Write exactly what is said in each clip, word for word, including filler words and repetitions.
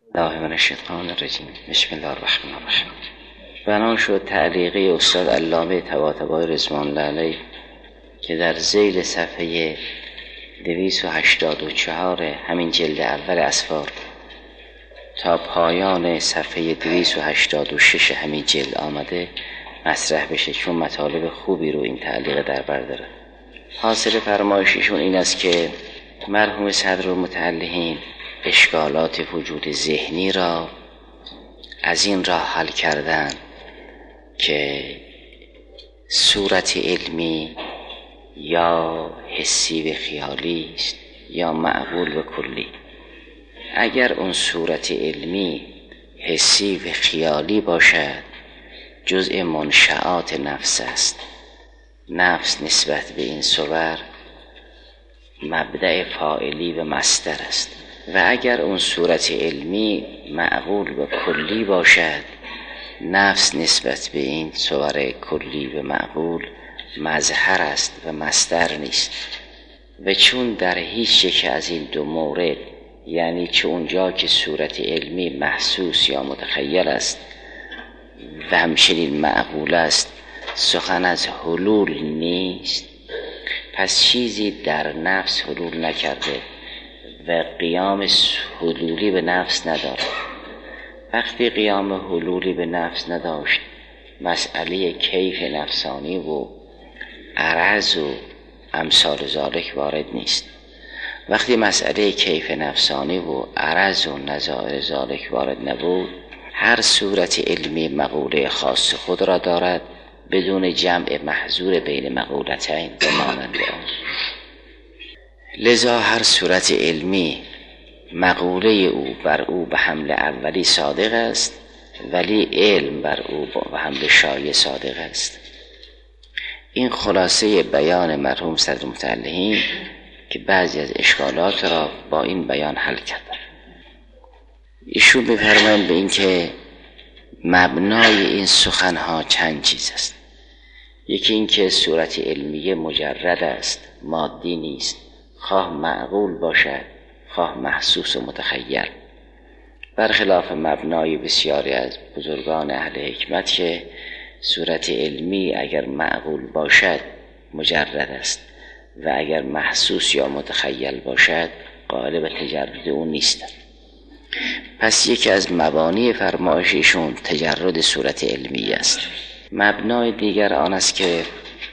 الله من الشیطان الرجیم. بسم الله الرحمن الرحیم. بنا شد تعلیقه استاد علامه طباطبایی رضوان الله علیه که در ذیل صفحه دویست و هشتاد و چهار همین جلد اول اسفار تا پایان صفحه دویست و هشتاد و شش همین جلد آمده مطرح بشه، چون مطالب خوبی رو این تعلیق در بر داره. حاصل فرمایششون این است که مرحوم صدر المتعلقین اشکالات وجود ذهنی را از این راه حل کردن که صورت علمی یا حسی و خیالی است یا معقول و کلی. اگر اون صورت علمی حسی و خیالی باشد جزء منشآت نفس است. نفس نسبت به این صور مبدأ فاعلی و مصدر است. و اگر اون صورت علمی معقول و کلی باشد نفس نسبت به این صور کلی و معقول مظهر است و مصدر نیست. و چون در هیچ یک از این دو مورد، یعنی چه اونجا که صورت علمی محسوس یا متخیل است و همچنین معقول است، سخن از حلول نیست، پس چیزی در نفس حلول نکرده و قیام حلولی به نفس ندارد. وقتی قیام حلولی به نفس نداشت، مسئله کیف نفسانی و عرض و امثال ذالک وارد نیست. وقتی مسئله کیف نفسانی و عرض و نظائر ذالک وارد نبود، هر صورت علمی مقوله خاص خود را دارد بدون جمع محظور بین مقولتین و مانند آن. لذا هر صورت علمی مقوله او بر او به حمل اولی صادق است، ولی علم بر او به حمل شایع صادق است. این خلاصه بیان مرحوم صدر المتعلقین که بعضی از اشکالات را با این بیان حل کردن. ایشون می‌فرمایند به این که مبنای این سخنها چند چیز است. یکی این که صورت علمیه مجرد است، مادی نیست، خواه معقول باشد خواه محسوس و متخیل، برخلاف مبنای بسیاری از بزرگان اهل حکمت که صورت علمی اگر معقول باشد مجرد است و اگر محسوس یا متخیل باشد قائل به تجرد اون نیست. پس یکی از مبانی فرمایششون تجرد صورت علمی است. مبنای دیگر آن است که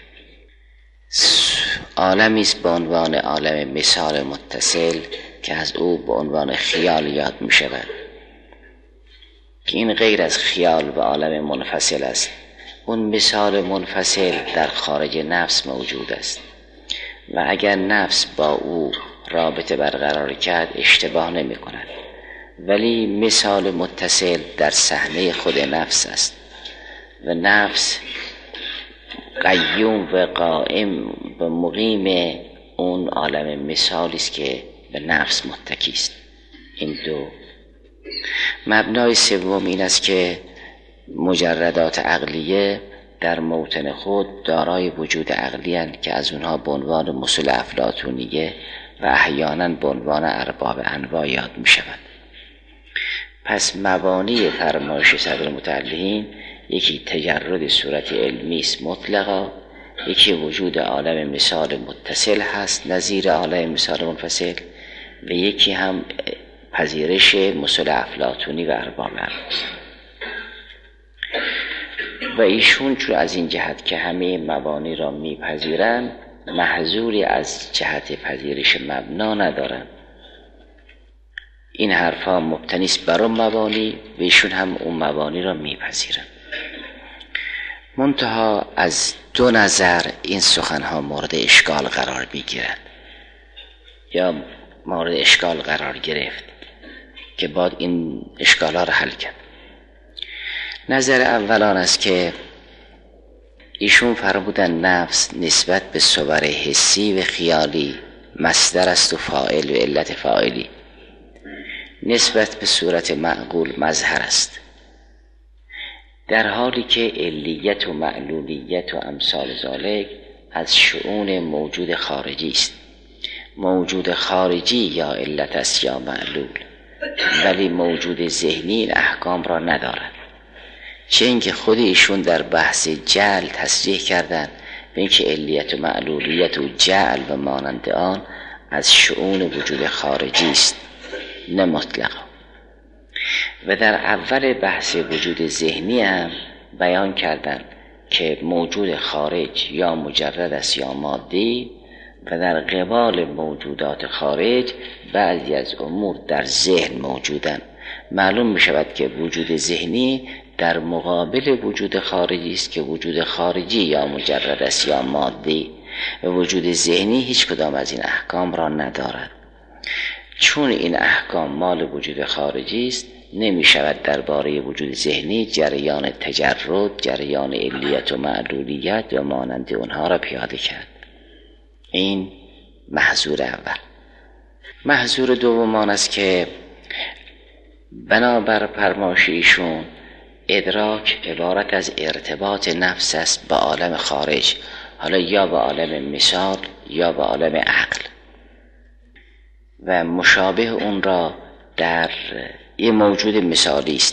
عالمی است به عنوان عالم مثال متصل که از او به عنوان خیال یاد می شود، که این غیر از خیال و عالم منفصل است. اون مثال منفصل در خارج نفس موجود است و اگر نفس با او رابطه برقرار کرد اشتباه نمی کند، ولی مثال متصل در صحنه خود نفس است و نفس قیوم و قائم و مقیم اون عالم مثالی است که به نفس متکی است. این دو. مبنای سوم این است که مجردات عقلیه در موطن خود دارای وجود عقلی اند که از اونها به عنوان مسل افلاطونیه و احیانا به عنوان ارباب انواع یاد می شود. پس مبانی فرمایش صدر المتعلقین یکی تجرد صورت علمی است مطلقا، یکی وجود عالم مثال متصل هست نظیر عالم مثال منفصل، و یکی هم پذیرش مسل افلاطونی و ارباب انواع. و ایشون چون از این جهت که همه مبانی را میپذیرند محظوری از جهت پذیرش مبنا ندارند. این حرفا مبتنی است بر اون مبانی و ایشون هم اون مبانی را میپذیرند. منتها از دو نظر این سخنها مورد اشکال قرار میگیرند یا مورد اشکال قرار گرفت که باید این اشکالها را حل کرد. نظر اول آن است که ایشون فرمودن نفس نسبت به صور حسی و خیالی مصدر است و فاعل و علت فاعلی، نسبت به صورت معقول مظهر است، در حالی که علیت و معلولیت و امثال ذالک از شؤون موجود خارجی است. موجود خارجی یا علت است یا معلول، ولی موجود ذهنی این احکام را ندارد. چه اینکه خود ایشون در بحث جعل تصریح کردن به اینکه علیت و معلولیت و جعل و مانند آن از شؤون وجود خارجی است نه مطلقا. و در اول بحث وجود ذهنی هم بیان کردن که موجود خارج یا مجرد است یا مادی و در قبال موجودات خارج بعضی از امور در ذهن موجودن. معلوم می شود که وجود ذهنی در مقابل وجود خارجی است که وجود خارجی یا مجرد است یا مادی و وجود ذهنی هیچ کدام از این احکام را ندارد. چون این احکام مال وجود خارجی است نمی شود درباره وجود ذهنی جریان تجرد، جریان علیت و معلولیت و مانند اونها را پیاده کرد. این محظور اول. محظور دوم آن است که بنابر فرمایش ایشون ادراک عبارت از ارتباط نفس است با عالم خارج، حالا یا با عالم مثال یا با عالم عقل، و مشابه اون را در یه موجود مثالی است.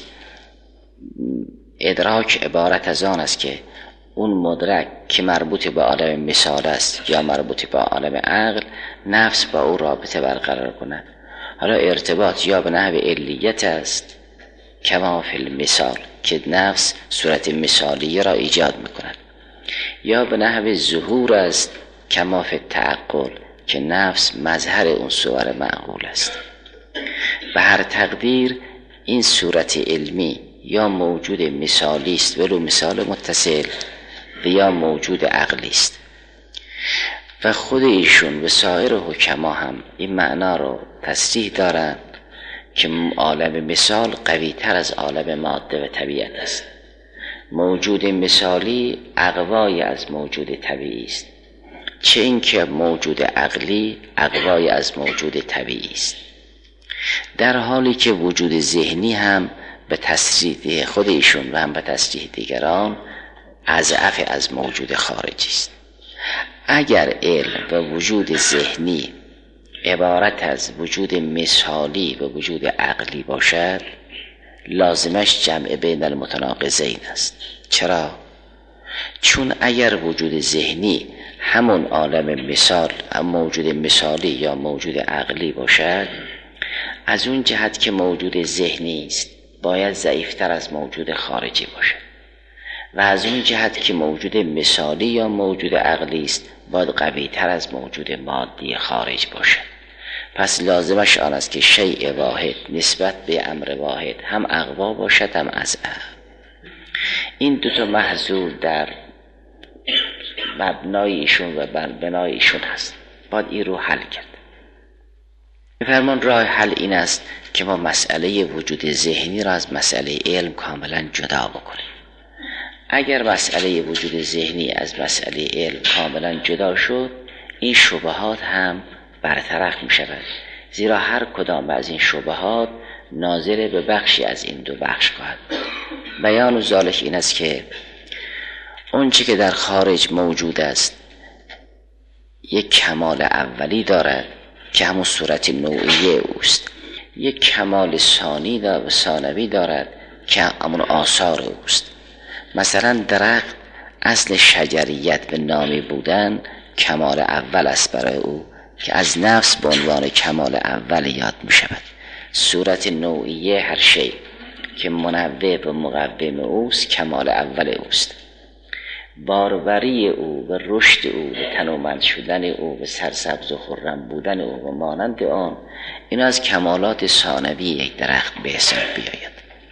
ادراک عبارت از آن است که اون مدرک که مربوط به عالم مثال است یا مربوط به عالم عقل، نفس با او رابطه برقرار کند. حالا ارتباط یا به نحو علیت است کما فی المثال که نفس صورت مثالی را ایجاد میکند، یا به نحو ظهور است کما فی التعقل که نفس مظهر اون صور معقول است. به هر تقدیر این صورت علمی یا موجود مثالی است ولو مثال متصل و یا موجود عقلی است. و خود ایشون و سایر حکما هم این معنا رو تصریح دارند که عالم مثال قوی تر از عالم ماده و طبیعت است. موجود مثالی اقوای از موجود طبیعی است، چه اینکه موجود عقلی اقوای از موجود طبیعی است، در حالی که وجود ذهنی هم به تصریح خود ایشون و هم به تصریح دیگران اضعف از موجود خارجی است. اگر علم و وجود ذهنی عبارت از وجود مثالی و وجود عقلی باشد، لازمش جمع بین المتناقضین است. چرا؟ چون اگر وجود ذهنی همون عالم مثال، هم موجود مثالی یا موجود عقلی باشد، از اون جهت که موجود ذهنی است باید ضعیفتر از موجود خارجی باشد، و از اون جهت که موجود مثالی یا موجود عقلی است باید قوی تر از موجود مادی خارج باشد. پس لازمش آن است که شیء واحد نسبت به امر واحد هم اقوا باشد هم اضعف. این دوتا محظور در مبنای ایشون و بنای ایشون هست، باید این رو حل کرد. فرمان راه حل این است که ما مسئله وجود ذهنی را از مسئله علم کاملا جدا بکنیم. اگر مسئله وجود ذهنی از مسئله علم کاملا جدا شد، این شبهات هم برطرف می شود، زیرا هر کدام از این شبهات ناظر به بخشی از این دو بخش خواهد. بیان ذالک این است که اون چی که در خارج موجود است یک کمال اولی دارد که همون صورت نوعیه اوست، یک کمال ثانی و ثانوی دارد که همون آثار اوست. مثلا درخت اصل شجریت به نامی بودن کمال اول است برای او که از نفس به عنوان کمال اول یاد می شود. صورت نوعیه هر شی که منوع و مقوم اوست کمال اول اوست. باروری او و رشد او و تنومند شدن او و سرسبز و خرم بودن او و مانند آن، این از کمالات ثانوی یک درخت به حساب بیاید.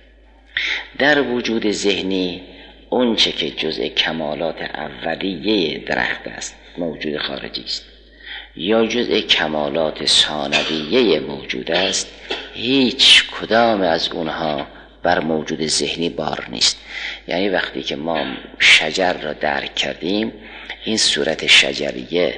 در وجود ذهنی اون چه که جزء کمالات اولیه درخت است موجود خارجی است یا جزء کمالات ثانویه موجود است، هیچ کدام از اونها بر موجود ذهنی بار نیست. یعنی وقتی که ما شجر را درک کردیم، این صورت شجریه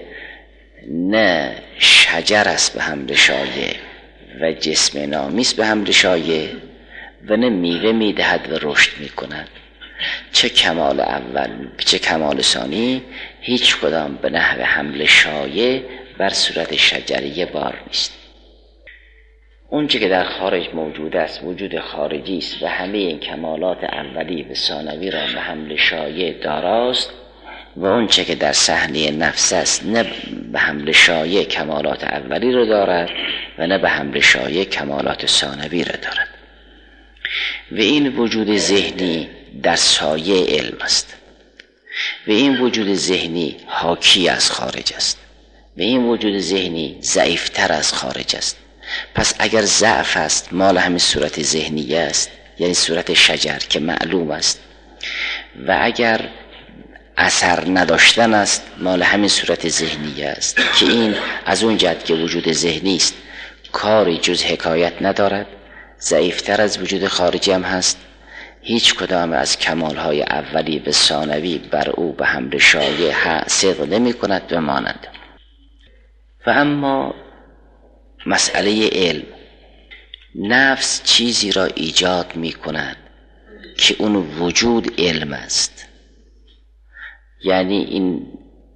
نه شجر است به حمل شایع و جسم نامیست به حمل شایع و نه میوه میدهد و رشد میکند. چه کمال اول چه کمال ثانی هیچ کدام به نحو حمل شایع بر صورت شجریه بار نیست. اون چه که در خارج موجود است وجود خارجی است و همه این کمالات اولی و ثانوی را به حمل شایع داراست، و اون چه که در صحنه نفس است نه به حمل شایع کمالات اولی را دارد و نه به حمل شایع کمالات ثانوی را دارد. و این وجود ذهنی در سایه علم است و این وجود ذهنی حاکی از خارج است و این وجود ذهنی ضعیفتر از خارج است. پس اگر ضعف است مال همین صورت ذهنی است، یعنی صورت شجر که معلوم است، و اگر اثر نداشتن است مال همین صورت ذهنی است که این از اون جهت که وجود ذهنی است کاری جز حکایت ندارد، ضعیفتر از وجود خارجی هم هست، هیچ کدام از کمالهای اولی و ثانوی بر او به حمل شایع صدق نمی کند و مانند. و اما مسئله علم، نفس چیزی را ایجاد می کند که اون وجود علم است، یعنی این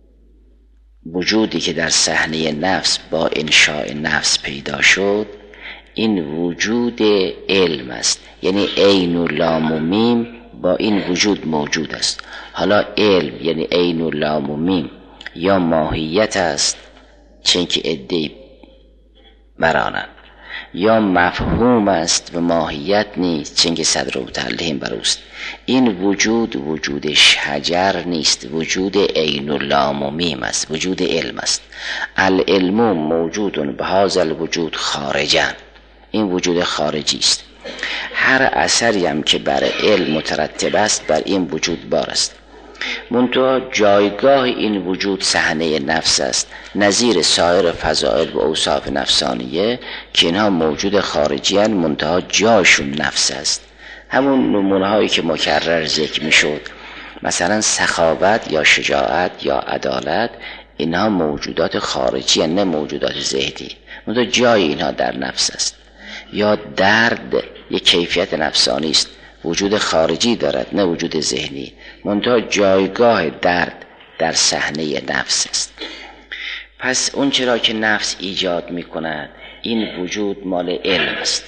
وجودی که در صحنه نفس با انشاء نفس پیدا شد این وجود علم است، یعنی عین و لام و میم با این وجود موجود است. حالا علم یعنی عین و لام و میم یا ماهیت است چون که عده‌ای برانند، یا مفهوم است و ماهیت نیست چون که صدر و متعلهم بر اوست. این وجود وجود شجر نیست، وجود عین و لام و میم است، وجود علم است. العلم موجود بهذا الوجود خارجا، این وجود خارجی است. هر اثری هم که بر علم مترتب است بر این وجود بار است، منتها جایگاه این وجود صحنه نفس است، نظیر سایر فضائل و اوصاف نفسانیه که اینها موجود خارجی هستند منتها جایشون نفس است. همون نمونه هایی که مکرر ذکر می شد، مثلا سخاوت یا شجاعت یا عدالت، اینها موجودات خارجی هستند نه موجودات ذهنی، منتها جای اینها در نفس است. یا درد یک کیفیت نفسانی است، وجود خارجی دارد نه وجود ذهنی، منتها جایگاه درد در صحنه نفس است. پس اون چرا که نفس ایجاد می کند این وجود مال علم است،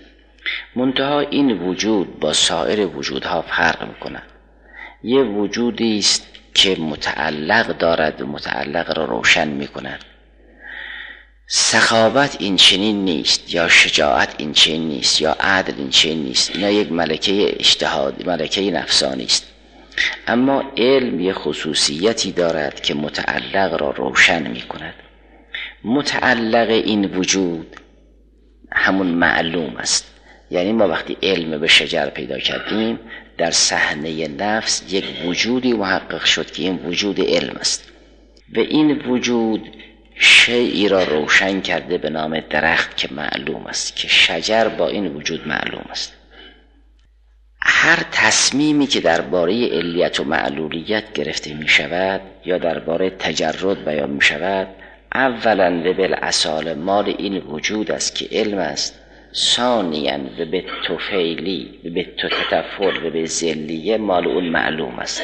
منتها این وجود با سایر وجودها فرق می کند. یه وجودی است که متعلق دارد و متعلق را روشن می کند. سخاوت این چنین نیست، یا شجاعت این چنین نیست، یا عدل این چنین نیست. اینا یک ملکه اجتهاد، ملکه نفسانی است. اما علم یک خصوصیتی دارد که متعلق را روشن می کند. متعلق این وجود همون معلوم است، یعنی ما وقتی علم به شجر پیدا کردیم در صحنه نفس یک وجودی محقق شد که این وجود علم است و این وجود شیئی را روشن کرده به نام درخت که معلوم است، که شجر با این وجود معلوم است. هر تصمیمی که درباره علیت و معلولیت گرفته می شود یا درباره تجرد بیان می شود، اولا و بالاصاله مال این وجود است که علم است، ثانیاً و به توفیلی و به تتفل و به ذلیه مال اون معلوم است.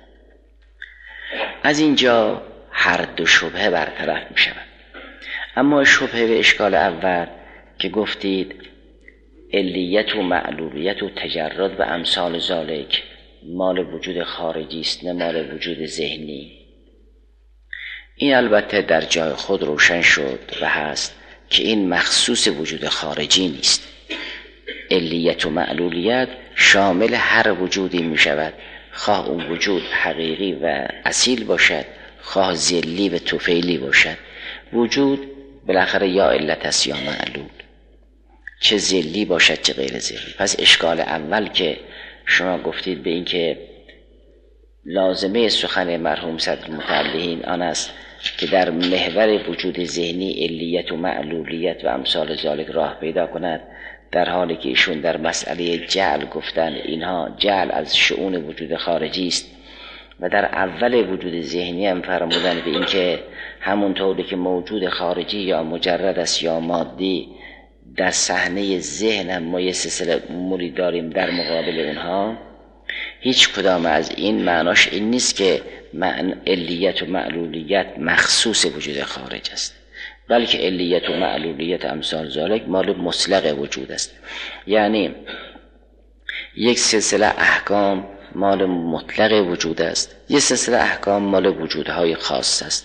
از اینجا هر دو شبهه برطرف می شود. اما شبهه و اشکال اول که گفتید علیت و معلولیت و تجرد و امثال ذالک مال وجود خارجی است نه مال وجود ذهنی، این البته در جای خود روشن شد و هست که این مخصوص وجود خارجی نیست. علیت و معلولیت شامل هر وجودی می شود، خواه اون وجود حقیقی و اصیل باشد خواه ذلی و توفیلی باشد. وجود بالاخره یا علت است یا معلول، چه ذلی باشد چه غیر ذلی. پس اشکال اول که شما گفتید به این که لازمه سخن مرحوم صدر المتعلهین آن است که در محور وجود ذهنی علیت و معلولیت و امثال ذالک راه پیدا کند، در حالی که ایشون در مسئله جعل گفتن اینها جعل از شؤون وجود خارجی است و در اول وجود ذهنی هم فرمودن به این که همونطوری که موجود خارجی یا مجرد است یا مادی در صحنه ذهن هم ما یه سلسله اموری داریم در مقابل اونها، هیچ کدام از این معناش این نیست که معنی علیت و معلولیت مخصوص وجود خارج است، بلکه علیت و معلولیت امثال ذالک مال مطلق وجود است. یعنی یک سلسله احکام مال مطلق وجود است، یک سلسله احکام مال وجودهای خاص است.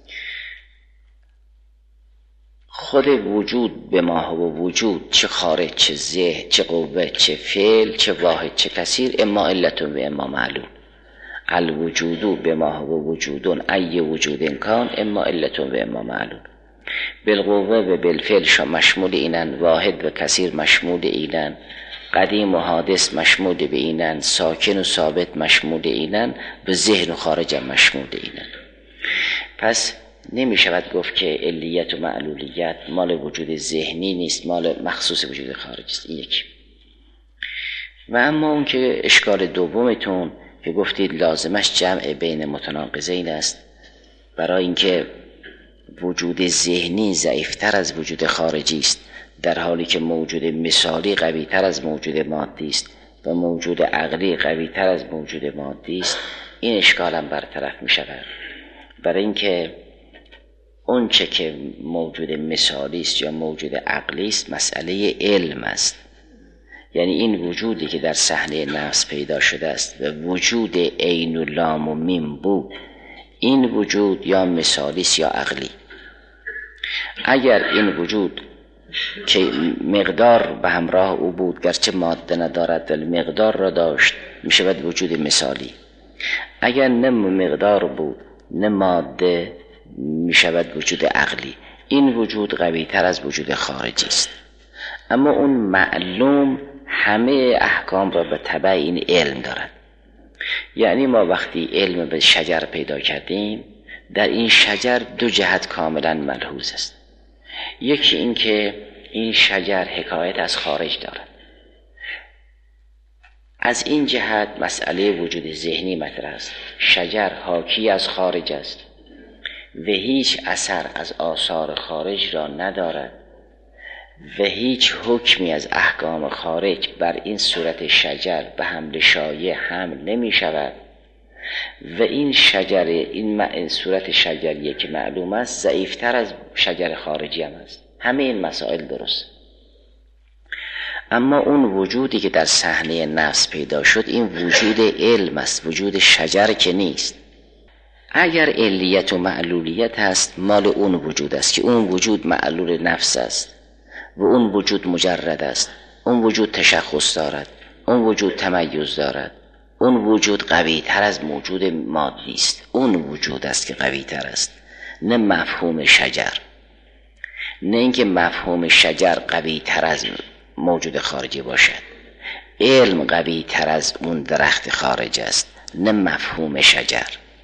خود وجود به ما و وجود، چه خارج چه ذهن چه قوه چه فعل چه واحد چه کثیر، اما علت و اما معلول. الوجود به ما و وجودون ای وجود کان اما علت و اما معلول. بالقوه و بالفعل مشمول اینن، واحد و کثیر مشمول اینن، قدیم و حادث مشمول به اینن، ساکن و ثابت مشمول اینن، به ذهن و خارج مشمول اینن. پس نمی شود گفت که علیت و معلولیت مال وجود ذهنی نیست، مال مخصوص وجود خارجی است. این یکی. و اما اون که اشکال دومتون که گفتید لازمش جمع بین متناقضین است، برای اینکه وجود ذهنی ضعیفتر از وجود خارجی است، در حالی که موجود مثالی قوی تر از موجود مادی است و موجود عقلی قوی تر از موجود مادی است. این اشکال هم برطرف می شود، برای اینکه اون چه که موجود مثالی است یا موجود عقلی است مسئله علم است. یعنی این وجودی که در صحنه نفس پیدا شده است و وجود عین و لام و میم بود، این وجود یا مثالی است یا عقلی. اگر این وجود که مقدار به همراه او بود، گرچه ماده ندارد ولی مقدار را داشت، می شود وجود مثالی. اگر نه مقدار بود نه ماده، می شود وجود عقلی. این وجود قوی تر از وجود خارجی است. اما اون معلوم همه احکام را به تبع این علم دارد. یعنی ما وقتی علم به شجر پیدا کردیم، در این شجر دو جهت کاملا ملحوظ است. یکی این که این شجر حکایت از خارج دارد. از این جهت مسئله وجود ذهنی مطرح است. شجر حاکی از خارج است و هیچ اثر از آثار خارج را ندارد و هیچ حکمی از احکام خارج بر این صورت شجر به حمل شایع حمل نمی شود و این شجر این صورت شجریه که معلوم است ضعیفتر از شجر خارجی هم است. همه این مسائل درست. اما اون وجودی که در صحنه نفس پیدا شد این وجود علم است، وجود شجر که نیست. اگر علیت و معلولیت هست مال اون وجود است که اون وجود معلول نفس است و اون وجود مجرد است، اون وجود تشخص دارد، اون وجود تمیز دارد، اون وجود قوی تر از موجود مادی است. اون وجود است که قوی تر است، نه مفهوم شجر. نه اینکه مفهوم شجر قوی تر از موجود خارجی باشد. علم قوی تر از اون درخت خارج است، نه مفهوم شجر.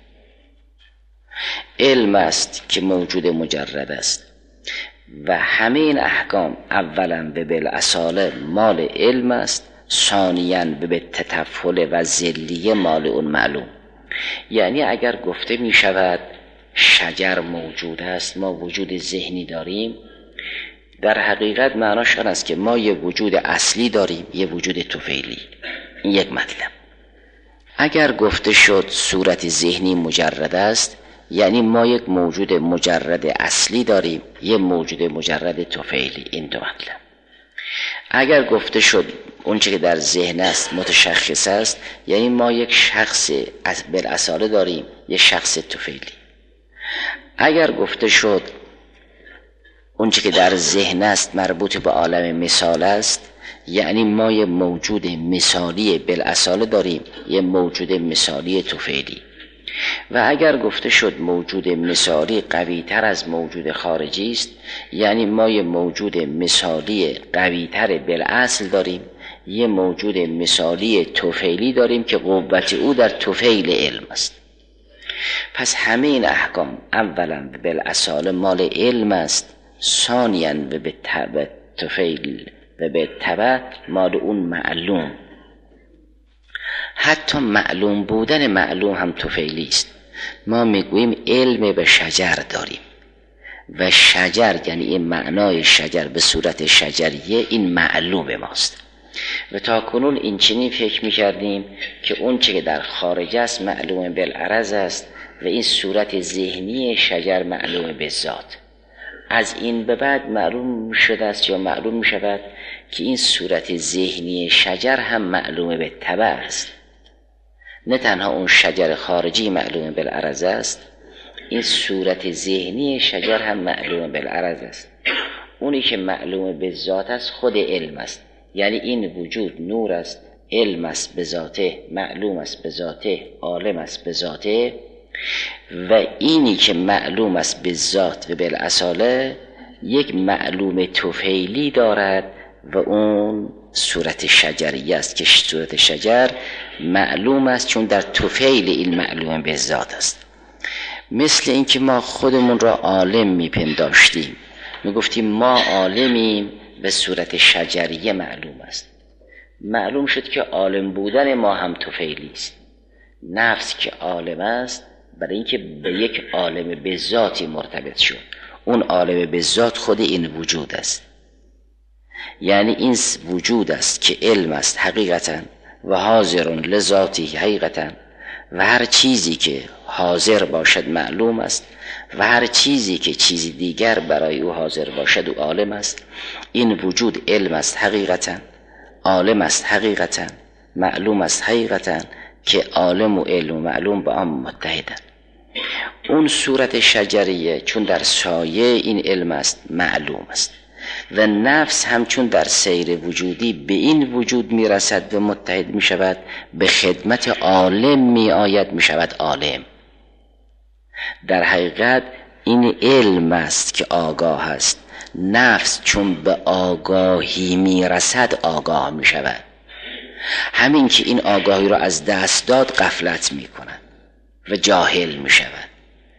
علم است که موجود مجرد است و همه این احکام اولا به بالاصاله مال علم است، ثانیاً به تطفل و ذلیه مال اون معلوم. یعنی اگر گفته می شود شجر موجود است، ما وجود ذهنی داریم، در حقیقت معناش آن است که ما یه وجود اصلی داریم، یه وجود طفیلی. این یک مطلب. اگر گفته شد صورت ذهنی مجرد است، یعنی ما یک موجود مجرد اصلی داریم، یه موجود مجرد طفیلی. این دو مطلب. اگر گفته شد اون چه که در ذهن است متشخص است، یعنی ما یک شخص بالاصاله داریم، یک شخص طفیلی. اگر گفته شد اون چه که در ذهن است مربوط به عالم مثال است، یعنی ما یک موجود مثالی بالاصاله داریم، یک موجود مثالی طفیلی. و اگر گفته شد موجود مثالی قوی تر از موجود خارجی است، یعنی ما یه موجود مثالی قوی تر بالاصل داریم، یه موجود مثالی طفیلی داریم که قوت او در طفیل علم است. پس همه این احکام اولا بالاصل مال علم است، ثانیاً به تبع طفیل و به تبع مال اون معلوم. حتی معلوم بودن معلوم هم طفیلی است. ما میگوییم علم به شجر داریم و شجر یعنی این معنای شجر به صورت شجریه، این معلوم ماست. و تا کنون این چنین فکر میکردیم که اون چه که در خارج است معلوم بالعرض است و این صورت ذهنی شجر معلوم به ذات. از این به بعد معلوم شده است یا معلوم می شود که این صورت ذهنی شجر هم معلوم به تبع است. نه تنها اون شجر خارجی معلوم بالعرض است، این صورت ذهنی شجر هم معلوم بالعرض است. اونی که معلوم به ذات است خود علم است، یعنی این وجود نور است، علم است به ذاته، معلوم است به ذاته، عالم است به ذاته. و اینی که معلوم است به ذات و بالاصاله یک معلوم طفیلی دارد و اون صورت شجری است که صورت شجر معلوم است چون در طفیل این معلوم به ذات است. مثل اینکه ما خودمون را عالم میپنداشتیم، میگفتیم ما عالمیم و صورت شجریه معلوم است. معلوم شد که عالم بودن ما هم طفیلی است. نفس که عالم است برای اینکه به یک عالم به ذاتی مرتبط شد، اون عالم به ذات خود این وجود است. یعنی این وجود است که علم است حقیقتا و حاضر لذاتی حقیقتا، و هر چیزی که حاضر باشد معلوم است و هر چیزی که چیزی دیگر برای او حاضر باشد او عالم است. این وجود علم است حقیقتا، عالم است حقیقتا، معلوم است حقیقتا، که عالم و علم و معلوم با هم متحدند. اون صورت شجریه چون در سایه این علم است معلوم است و نفس همچون در سیر وجودی به این وجود می رسد و متحد می شود، به خدمت عالم می آید، می شود عالم. در حقیقت این علم است که آگاه است. نفس چون به آگاهی می رسد آگاه می شود. همین که این آگاهی را از دست داد غفلت می کند و جاهل می شود.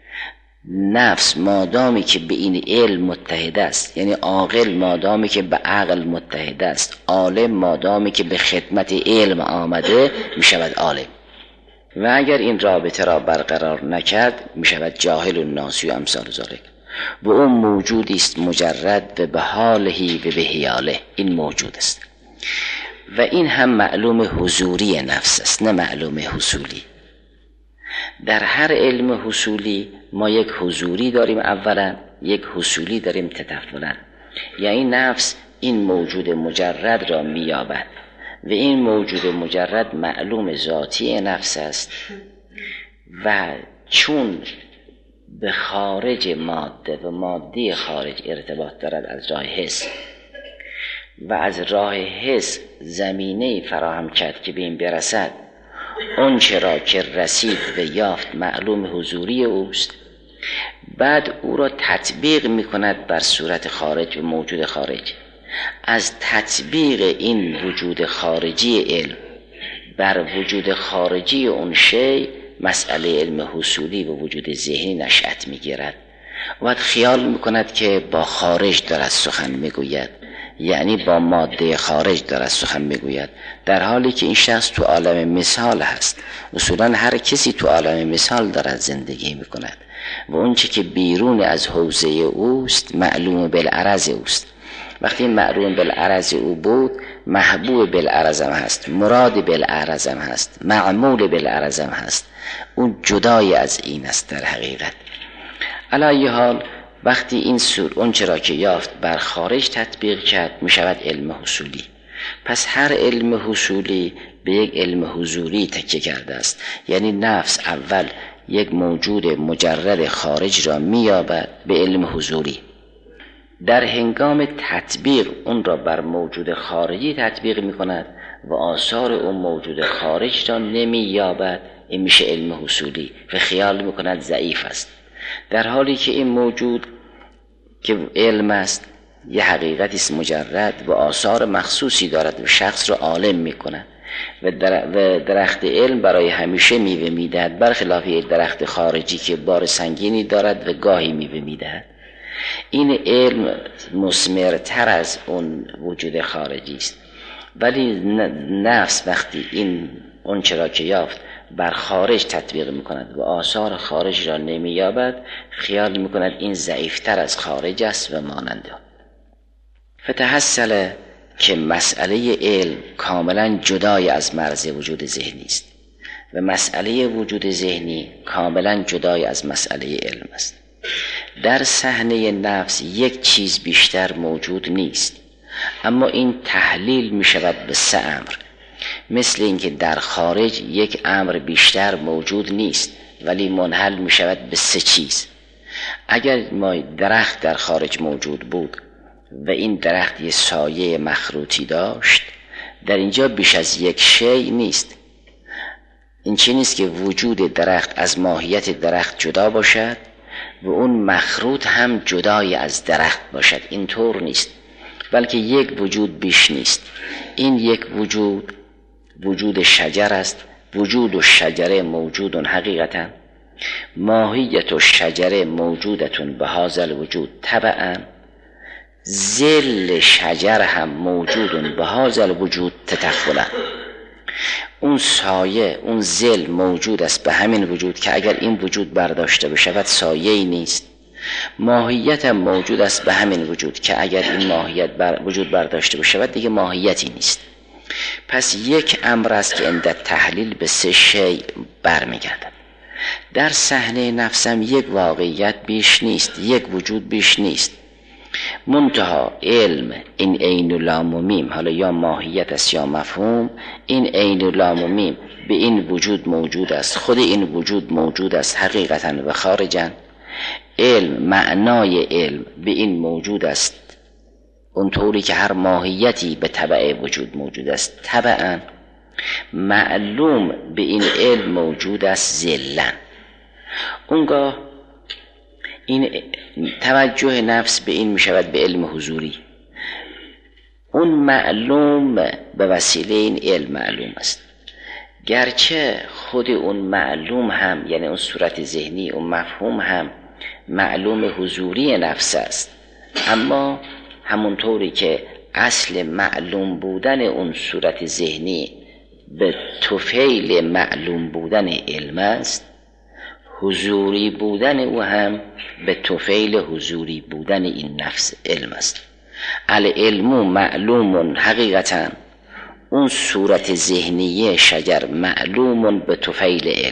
نفس مادامی که به این علم متحد است، یعنی عاقل مادامی که به عقل متحد است، عالم مادامی که به خدمت علم آمده، می شود عالم. و اگر این رابطه را برقرار نکرد می شود جاهل و ناسی و امثال ذالک. و اون موجودی است مجرد و به حالهی و به حیاله، این موجود است. و این هم معلوم حضوری نفس است نه معلوم حصولی. در هر علم حصولی ما یک حضوری داریم اولا، یک حصولی داریم تطفلا. یعنی نفس این موجود مجرد را میابد و این موجود مجرد معلوم ذاتی نفس است و چون به خارج ماده و ماده خارج ارتباط دارد از راه حس و از راه حس زمینه فراهم کرد که به این برسد، اون چرا که رسید و یافت معلوم حضوری اوست، بعد او را تطبیق می کند بر صورت خارج و موجود خارج. از تطبیق این وجود خارجی علم بر وجود خارجی اون شی مسئله علم حصولی و وجود ذهنی نشأت می گیرد. و خیال می کند که با خارج دارد سخن می گوید، یعنی با ماده خارج دارد سخن میگوید، در حالی که این شخص تو عالم مثال هست. اصولا هر کسی تو عالم مثال دارد زندگی میکند و اون چی که بیرون از حوزه اوست معلوم بالعرض اوست. وقتی معلوم بالعرض او بود، محبوب بالعرض هم هست، مراد بالعرض هم هست، معمول بالعرض هم هست. اون جدای از این است در حقیقت. علی حال وقتی این سور اون چرا که یافت بر خارج تطبیق کرد می شود علم حصولی. پس هر علم حصولی به یک علم حضوری تکیه کرده است. یعنی نفس اول یک موجود مجرد خارج را می یابد به علم حضوری، در هنگام تطبیق اون را بر موجود خارجی تطبیق می کند و آثار اون موجود خارج را نمی یابد. این میشه علم حصولی و خیال می کند ضعیف است، در حالی که این موجود که علم است یه حقیقتی است مجرد و آثار مخصوصی دارد و شخص را عالم میکنه و درخت علم برای همیشه میوه میدهد، برخلاف یک درخت خارجی که بار سنگینی دارد و گاهی میوه میدهد. این علم مثمرتر از اون وجود خارجی است. ولی نفس وقتی این اون چرا که یافت بر خارج تطبیق میکند و آثار خارج را نمییابد، خیال میکند این ضعیفتر از خارج است و ماننده. فتحصل که مسئله علم کاملا جدای از مرز وجود ذهنی است و مسئله وجود ذهنی کاملا جدای از مسئله علم است. در صحنه نفس یک چیز بیشتر موجود نیست، اما این تحلیل می شود به سه امر. مثل اینکه در خارج یک امر بیشتر موجود نیست ولی منحل می شود به سه چیز. اگر ما درخت در خارج موجود بود و این درخت یه سایه مخروطی داشت، در اینجا بیش از یک شی نیست. این چی نیست که وجود درخت از ماهیت درخت جدا باشد و اون مخروط هم جدای از درخت باشد، این طور نیست، بلکه یک وجود بیش نیست. این یک وجود وجود شجر است. وجود و شجره موجود حقیقتا، ماهیت و شجره موجودتون به هذا الوجود طبعا، ظل شجر هم موجود به هذا الوجود تتفلا. اون سایه، اون ظل موجود است به همین وجود که اگر این وجود برداشته بشود سایه‌ای نیست. ماهیت هم موجود است به همین وجود که اگر این ماهیت بر وجود برداشته بشود دیگه ماهیتی نیست. پس یک امر است که عند تحلیل به سه شی برمیگردد. در صحنه نفسم یک واقعیت بیش نیست، یک وجود بیش نیست، منتها علم این عین و لام و میم، حالا یا ماهیت است یا مفهوم، این عین و لام و میم به این وجود موجود است، خود این وجود موجود است حقیقتا و خارجا. علم معنای علم به این موجود است اونطوری که هر ماهیتی به تبع وجود موجود است طبعا. معلوم به این علم موجود است ذلن. اونگاه این توجه نفس به این می شود به علم حضوری. اون معلوم به وسیله این علم معلوم است، گرچه خود اون معلوم هم یعنی اون صورت ذهنی، اون مفهوم هم معلوم حضوری نفس است، اما همونطوری که اصل معلوم بودن اون صورت ذهنی به طفیل معلوم بودن علم است، حضوری بودن او هم به طفیل حضوری بودن این نفس علم است. العلم معلوم حقیقتا، اون صورت ذهنی شجر معلوم به طفیل علم.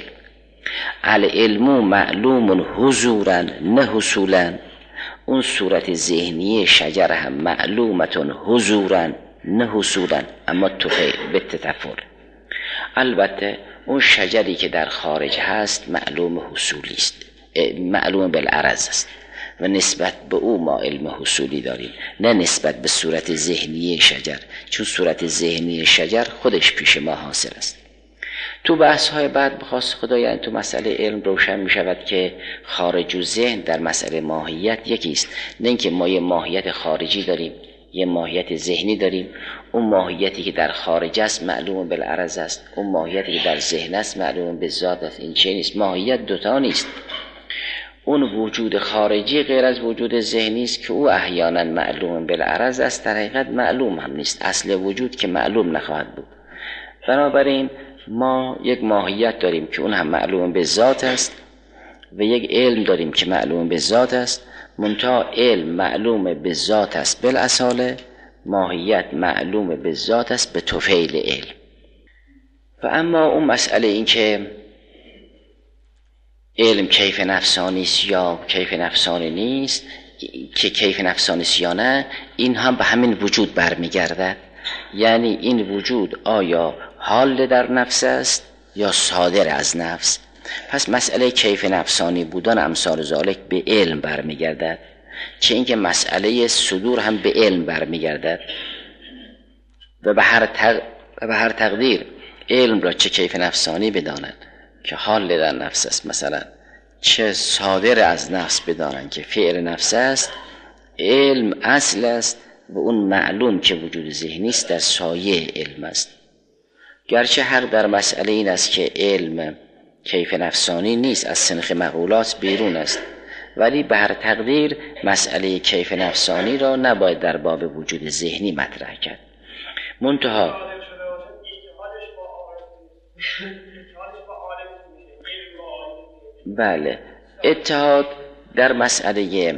العلم معلوم حضورا نه حصولا، اون صورت ذهنی شجر هم معلومتون حضورا نه حصولا، اما طفیل به تطفل. البته اون شجری که در خارج هست معلوم حصولی است، معلوم بالعرض است و نسبت به او ما علم حصولی داریم، نه نسبت به صورت ذهنی شجر، چون صورت ذهنی شجر خودش پیش ما حاصل است. تو بحث های بعد بخواست خدایان تو مسئله علم روشن می شود که خارج و ذهن در مسئله ماهیت یکیست، نه اینکه ما یه ماهیت خارجی داریم یه ماهیت ذهنی داریم. اون ماهیتی که در خارج است معلوم بالعرض است، اون ماهیتی که در ذهن است معلوم بالذات است. این چه نیست، ماهیت دوتا نیست. اون وجود خارجی غیر از وجود ذهنی است که او احیانا معلوم بالعرض است، در حقیقت معلوم هم نیست، اصل وجود که معلوم نخواهد بود. بنابراین ما یک ماهیت داریم که اون هم معلوم بالذات است و یک علم داریم که معلوم بالذات است، منتها علم معلوم بالذات است بالاصاله، ماهیت معلوم بالذات است به طفیل علم. و اما اون مسئله این که علم کیف نفسانی است یا کیف نفسانی نیست، که کیف نفسانی است یا نه، این هم به همین وجود برمیگردد. یعنی این وجود آیا حال در نفس است یا صادر از نفس؟ پس مسئله کیف نفسانی بودن امثال ذالک به علم برمیگردد، چه اینکه مسئله صدور هم به علم برمیگردد و به هر تق... و به هر تقدیر علم را چه کیف نفسانی بدانند که حال در نفس است مثلا، چه صادر از نفس بدانند که فعل نفس است، علم اصل است و اون معلوم که وجود ذهنی است در سایه علم است. گرچه حق در مسئله این است که علم کیف نفسانی نیست، از سنخ مقولات بیرون است، ولی به هر تقدیر مسئله کیف نفسانی را نباید در باب وجود ذهنی مطرح کرد. منتها بله، اتحاد در مسئله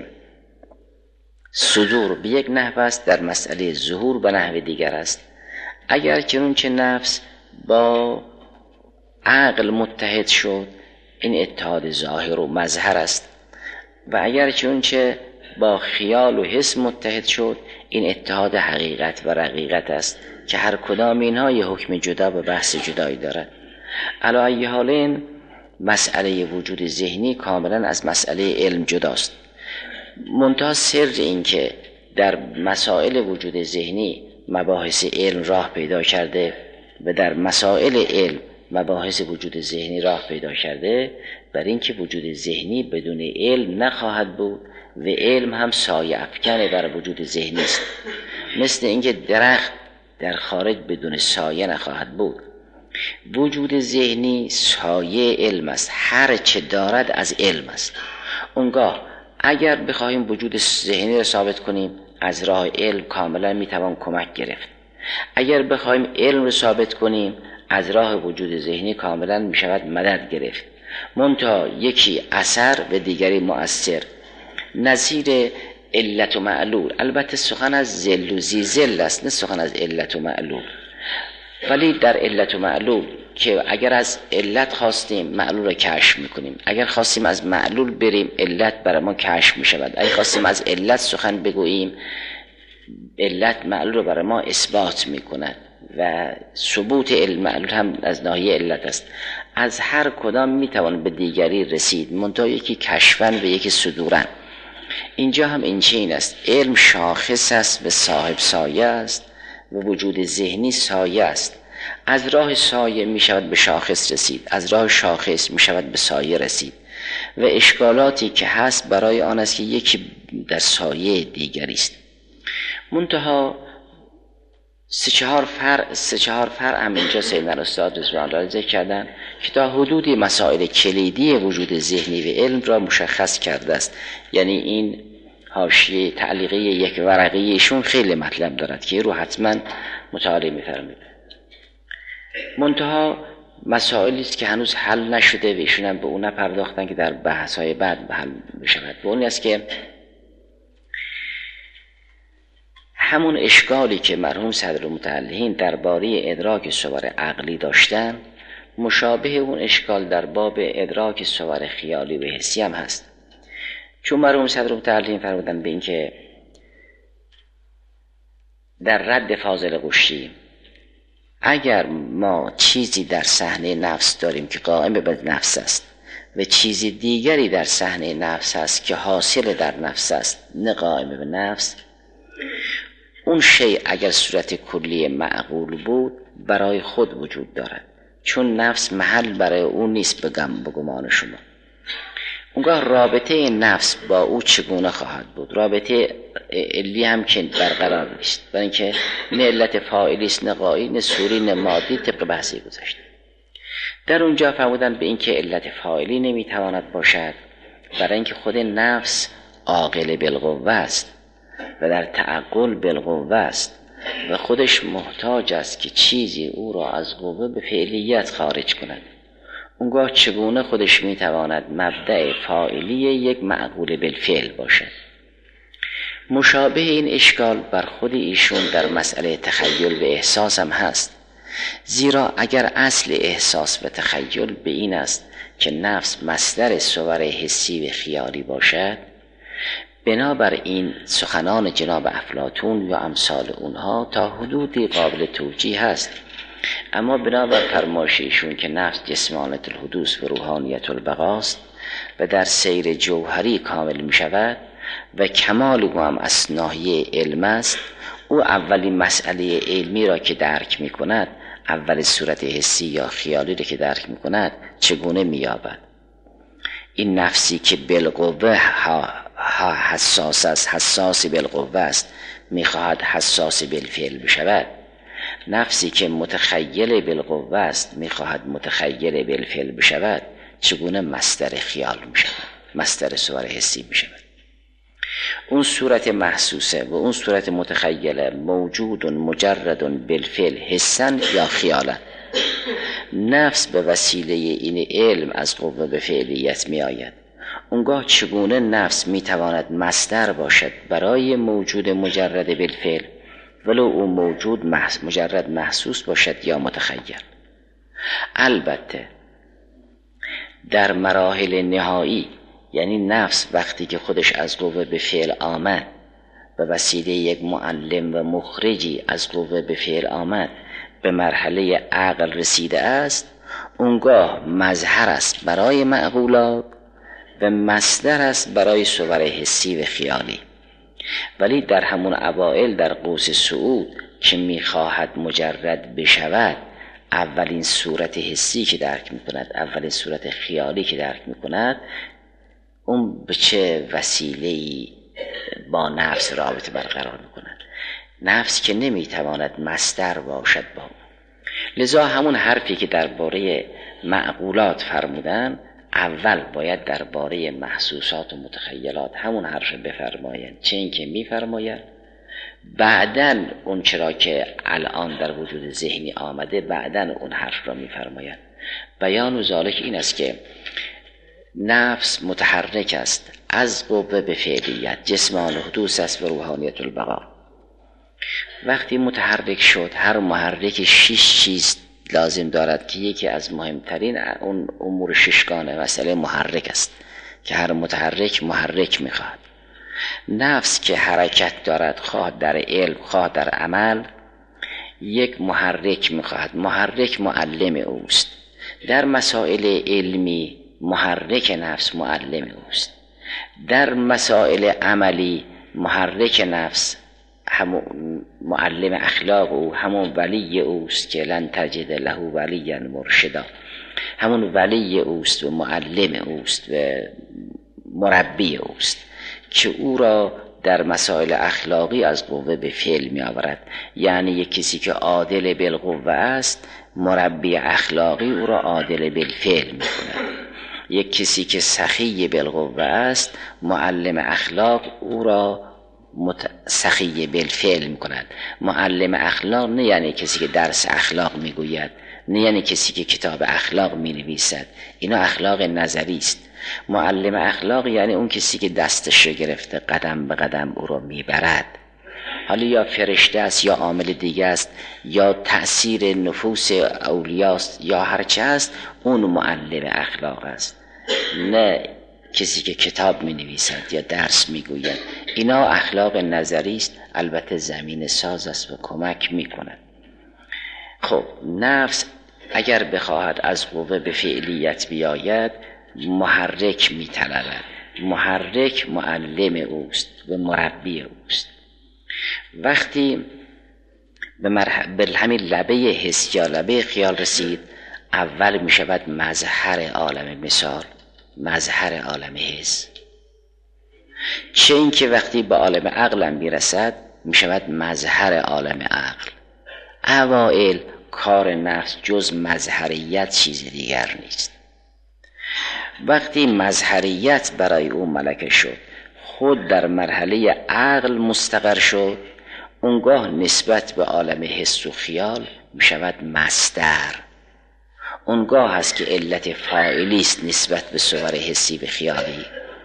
صدور به یک نحو است، در مسئله ظهور به نحو دیگر است. اگر چنانچه نفس با عقل متحد شد، این اتحاد ظاهر و مظهر است، و اگر چون چه با خیال و حس متحد شد، این اتحاد حقیقت و رقیقت است که هر کدام اینها یه حکم جدا و بحث جدایی دارد. علی ای حال مسئله وجود ذهنی کاملا از مسئله علم جداست. منتها سر این که در مسائل وجود ذهنی مباحث علم راه پیدا کرده و در مسائل علم مباحث وجود ذهنی راه پیدا کرده، بر این که وجود ذهنی بدون علم نخواهد بود و علم هم سایه افکنه بر وجود ذهنی است. مثل اینکه درخت در خارج بدون سایه نخواهد بود. وجود ذهنی سایه علم است، هر چه دارد از علم است. اونگاه اگر بخواهیم وجود ذهنی را ثابت کنیم، از راه علم کاملا میتوان کمک گرفت. اگر بخواهیم علم را ثابت کنیم، از راه وجود ذهنی کاملا میشود مدد گرفت. منتها یکی اثر و دیگری مؤثر. نظیر علت و معلول، البته سخن از ذل و زیزل است، نه سخن از علت و معلول. ولی در علت و معلول که اگر از علت خواستیم معلول را کشف میکنیم، اگر خواستیم از معلول بریم علت برای ما کشف میشود، اگر خواستیم از علت سخن بگوییم علت معلول را برای ما اثبات میکند و ثبوت علم معلول هم از ناحیه علت است. از هر کدام میتوان به دیگری رسید، منتها یکی کشفن و یکی صدورن. اینجا هم این چین است، علم شاخص است و صاحب سایه است و وجود ذهنی سایه است. از راه سایه می شود به شاخص رسید، از راه شاخص می شود به سایه رسید و اشکالاتی که هست برای آن است که یکی در سایه دیگری است. منتها سه چهار فرع سه چهار فرع هم اینجا سیدنا استاد رضوان الله ذکر کردن که تا حدودی مسائل کلیدی وجود ذهنی و علم را مشخص کرده است. یعنی این حاشیه تعلیقی یک ورقی ایشون خیلی مطلب دارد که رو حتما مطالعه می‌فرمایید. منتها مسائلی است که هنوز حل نشده و ایشون هم به اون نپرداختن که در بحث‌های بعد حل بشود. به اون است که همون اشکالی که مرحوم صدرالمتعلقین درباره ادراک صور عقلی داشتن، مشابه اون اشکال در باب ادراک صور خیالی و حسی هم هست. چون مرحوم صدرالمتعلقین فرمودن به این که در رد فاضل قشی اگر ما چیزی در صحنه نفس داریم که قائم به نفس است و چیزی دیگری در صحنه نفس است که حاصل در نفس است نه قائم به نفس، اون شیء اگر صورت کلی معقول بود برای خود وجود دارد، چون نفس محل برای اون نیست بگم بگمان شما. اونگاه رابطه نفس با او چگونه خواهد بود؟ رابطه علی هم که برقرار نیست، برای اینکه نه علت فاعلی است نه غایی نه صوری نه مادی طبق بحثی گذشته. در اونجا فرمودن به اینکه علت فاعلی نمیتواند باشد، برای اینکه خود نفس عاقل بالقوه است و در تعقل بالقوه است و خودش محتاج است که چیزی او را از قوه به فعلیت خارج کند. اونگاه چگونه خودش میتواند مبدأ فاعلی یک معقول بالفعل باشد؟ مشابه این اشکال بر خود ایشون در مسئله تخیل و احساس هم هست. زیرا اگر اصل احساس و تخیل به این است که نفس مصدر صور حسی و خیالی باشد، بنابر این سخنان جناب افلاطون یا امثال اونها تا حدودی قابل توجیه هست. اما بنابر فرمایش ایشون که نفس جسمانیت الحدوث و روحانیت البقاست و در سیر جوهری کامل می شود و کمال او هم از ناحیه علم است، او اولین مسئله علمی را که درک می کند، اول صورت حسی یا خیالی را که درک می کند، چگونه می یابد؟ این نفسی که بالقوه حساس است، حساس بالقوه است، می خواهد حساس بالفعل بشود. نفسی که متخیل بالقوه است می خواهد متخیل بالفعل بشود، چگونه مصدر خیال می شود، مصدر صور حسی می شود؟ اون صورت محسوسه و اون صورت متخیله موجود مجرد بالفعل حسن یا خیالا. نفس به وسیله این علم از قوه به فعلیت می آید. اونگاه چگونه نفس می تواند مصدر باشد برای موجود مجرد بالفعل، ولو اون موجود محس مجرد محسوس باشد یا متخیل؟ البته در مراحل نهایی، یعنی نفس وقتی که خودش از قوه به فعل آمد به وسیله یک معلم و مخرجی از قوه به فعل آمد به مرحله عقل رسیده است، اونگاه مظهر است برای معقولات و مصدر است برای صور حسی و خیالی. ولی در همون اوائل در قوس صعود که میخواهد مجرد بشود، اولین صورت حسی که درک میکند، اولین صورت خیالی که درک میکند، اون به چه وسیله‌ای با نفس رابطه برقرار میکند؟ نفس که نمیتواند مصدر باشد با اون. لذا همون حرفی که درباره معقولات فرمودن، اول باید درباره محسوسات و متخیلات همون حرف بفرمایند، چه این که میفرمایند بعداً اون چرا که الان در وجود ذهنی آمده بعداً اون حرف را میفرمایند. بیان و ذالک این است که نفس متحرک است از قوه به فعلیت، جسمان حدوث است و روحانیت البقا. وقتی متحرک شد، هر محرک شش چیز لازم دارد که یکی از مهمترین اون امور ششگانه مسئله محرک است که هر متحرک محرک میخواد. نفس که حرکت دارد، خواه در علم خواه در عمل، یک محرک میخواد. محرک معلم اوست. در مسائل علمی محرک نفس معلم اوست. در مسائل عملی محرک نفس همون معلم اخلاق او، همون ولی اوست که لن تجد له ولیا مرشدا، همون ولی اوست و معلم اوست و مربی اوست که او را در مسائل اخلاقی از قوه به فعل می آورد. یعنی یک کسی که عادل بالقوه است، مربی اخلاقی او را عادل بالفعل می کند. یک کسی که سخی بالقوه است، معلم اخلاق او را مت... سخی بالفعل می کند. معلم اخلاق نه یعنی کسی که درس اخلاق می گوید، نه یعنی کسی که کتاب اخلاق می نویسد، اینا اخلاق نظری است. معلم اخلاق یعنی اون کسی که دستش گرفته قدم به قدم او را می برد. حالا یا فرشته است یا عامل دیگه است یا تأثیر نفوس اولیاست یا هرچه است، اون معلم اخلاق است، نه کسی که کتاب می نویسد یا درس می گوید. اینا اخلاق نظری است، البته زمین ساز است و کمک می کند. خب نفس اگر بخواهد از قوه به فعلیت بیاید، محرک می طلبد. محرک معلم اوست و مربی اوست. وقتی به, مرح... به همین لبه حس یا لبه خیال رسید، اول می شود مظهر عالم مثال، مظهر عالم حس. چه این که وقتی به عالم عقلم میرسد می شود مظهر عالم عقل. اوائل کار نفس جز مظهریت چیز دیگر نیست. وقتی مظهریت برای او ملکه شد، خود در مرحله عقل مستقر شد، اونگاه نسبت به عالم حس و خیال می شود مصدر. اونگاه هست که علت فاعلی است نسبت به صور حسی و خیالی.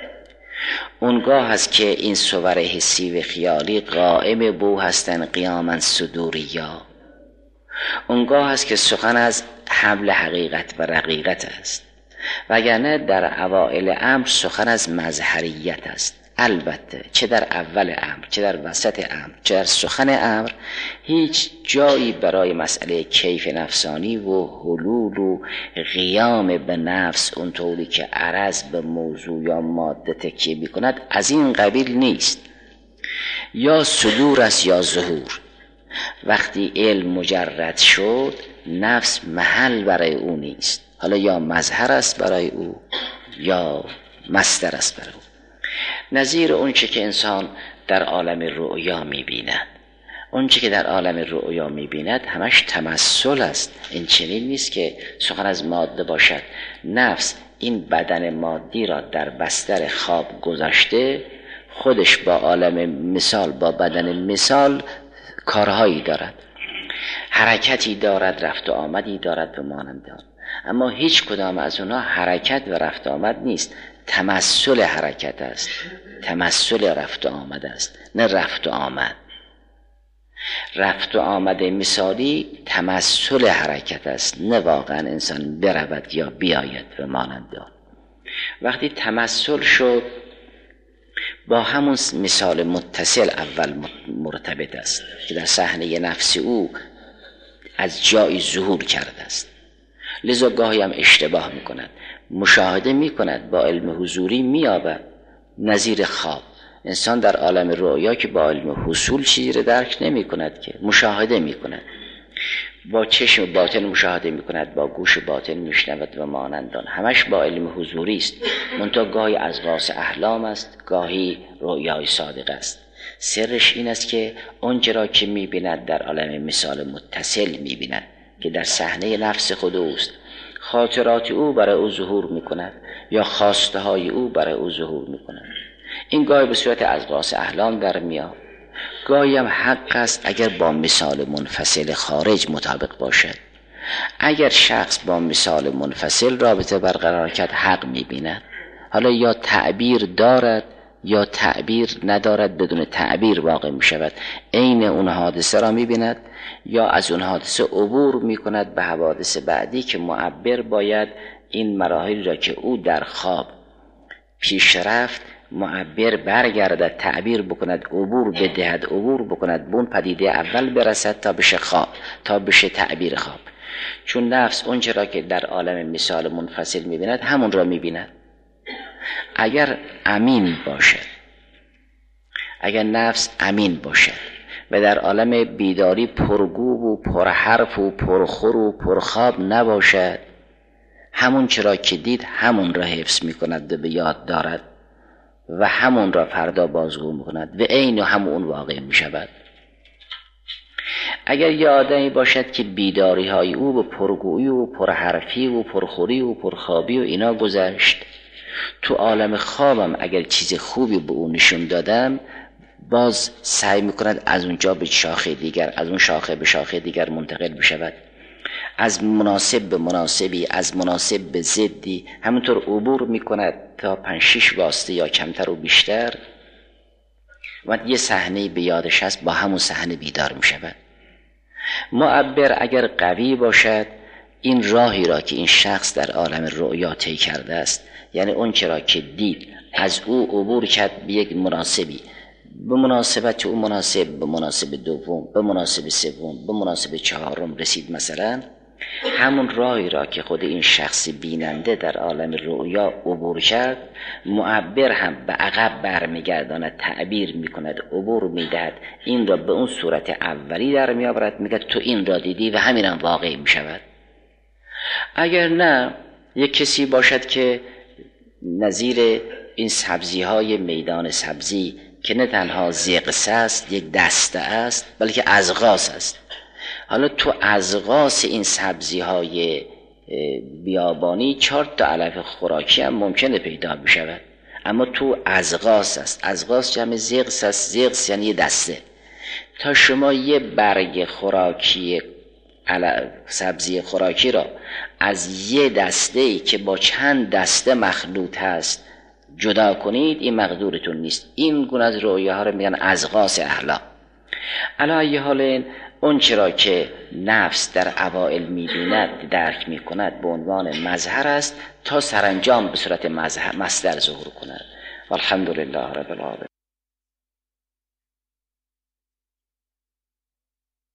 اونگاه هست که این صور حسی و خیالی قائم بو هستن قیاما صدوریا. اونگاه هست که سخن از حمل حقیقت و رقیقت است، وگرنه در اوائل امر سخن از مظهریت است. البته چه در اول امر، چه در وسط امر، چه در سخن امر، هیچ جایی برای مسئله کیف نفسانی و حلول و قیام به نفس اونطوری که عرض به موضوع یا ماده تکیه می‌کند از این قبیل نیست. یا صدور است یا ظهور. وقتی علم مجرد شد، نفس محل برای او نیست. حالا یا مظهر است برای او یا مصدر است برای او. نظیر اون چه که انسان در عالم رؤیا می‌بیند، اون چه که در عالم رؤیا می‌بیند همش تمثل است. این چنین نیست که سخن از ماده باشد. نفس این بدن مادی را در بستر خواب گذاشته، خودش با عالم مثال، با بدن مثال کارهایی دارد، حرکتی دارد، رفت و آمدی دارد به مانند آن. اما هیچ کدام از اونها حرکت و رفت و آمد نیست، تمثل حرکت است، تمثل رفت و آمد است، نه رفت و آمد. رفت و آمد مثالی تمثل حرکت است، نه واقعا انسان برود یا بیاید به مانند آن. وقتی تمثل شد با همون مثال متصل اول مرتبط است که در صحنه نفس او از جایی ظهور کرده است. لذا گاهی هم اشتباه میکند، مشاهده میکند، با علم حضوری مییابد. نظیر خواب، انسان در عالم رؤیا که با علم حصول چیزی رو درک نمی کند که مشاهده می کند، با چشم باطن مشاهده می کند، با گوش باطن می شنود و مانندان، همش با علم حضوری است. منتها گاهی اضغاث احلام است، گاهی رؤیای صادق است. سرش این است که آنچه را که می بیند در عالم مثال متصل می بیند که در صحنه نفس خود اوست. خاطرات او برای او ظهور می کند یا خواسته های او برای او ظهور می کند. این گاهی به صورت اضغاث احلام در میاد، گاهی هم حق است اگر با مثال منفصل خارج مطابق باشد. اگر شخص با مثال منفصل رابطه برقرار کرد حق می‌بیند. حالا یا تعبیر دارد یا تعبیر ندارد، بدون تعبیر واقع می‌شود، عین اون حادثه را می‌بیند یا از اون حادثه عبور می‌کند به حوادث بعدی که معبر باید این مراحل را که او در خواب پیش رفت معبر برگردد، تعبیر بکند، عبور بدهد، عبور بکند، بون پدیده اول برسد تا بشه خواب، تا بشه تعبیر خواب. چون نفس اون چرا که در عالم مثال منفصل میبیند همون را میبیند. اگر امین باشد، اگر نفس امین باشد و در عالم بیداری پرگو و پرحرف و پرخور و پرخواب نباشد، همون چرا که دید همون را حفظ میکند و به یاد دارد و همون را فردا بازگو میکند و عین همون واقع میشود. اگر یه آدمی باشد که بیداری های او به پرگویی و پرحرفی و پرخوری و پرخوابی و اینا گذشت، تو عالم خوابم اگر چیز خوبی به او نشون دادم باز سعی میکند از اونجا به شاخه دیگر، از اون شاخه به شاخه دیگر منتقل بشود، از مناسب به مناسبی، از مناسب به ضدی همونطور عبور میکند تا پنج شش واسطه یا کمتر و بیشتر. و یه صحنه به یادش هست با همون صحنه بیدار میشود. معبر اگر قوی باشد این راهی را که این شخص در عالم رؤیا طی کرده است، یعنی اون چرا که دید از او عبور کرد به یک مناسبی، به مناسبت او مناسب، به مناسب دوم، به مناسب سوم، به مناسب چهارم رسید، مثلا همون راهی را که خود این شخص بیننده در عالم رؤیا عبور کرد، معبر هم به عقب برمیگرداند، تعبیر میکند، عبور میدهد، این را به اون صورت اولی در میآورد، میگه تو این را دیدی و همین هم واقع میشود. اگر نه یک کسی باشد که نظیر این سبزی های میدان سبزی که نه تنها زغس است، یک دسته است، بلکه ازغاس است. حالا تو ازغاس این سبزی های بیابانی چهار تا علف خوراکی هم ممکنه پیدا بشود، اما تو ازغاس است. ازغاس جمع زغس است، زغس یعنی یه دسته. تا شما یه برگ خوراکی سبزی خوراکی را از یه دسته‌ای که با چند دسته مخلوط هست جدا کنید، این مقدورتون نیست. این گونه از رؤیاها رو میگن ازغاس احلام. علی ای حال اون چرا که نفس در اوائل می‌بیند، درک می‌کند، به عنوان مظهر است تا سرانجام به صورت مصدر ظهور کند. والحمدلله رب العالمین.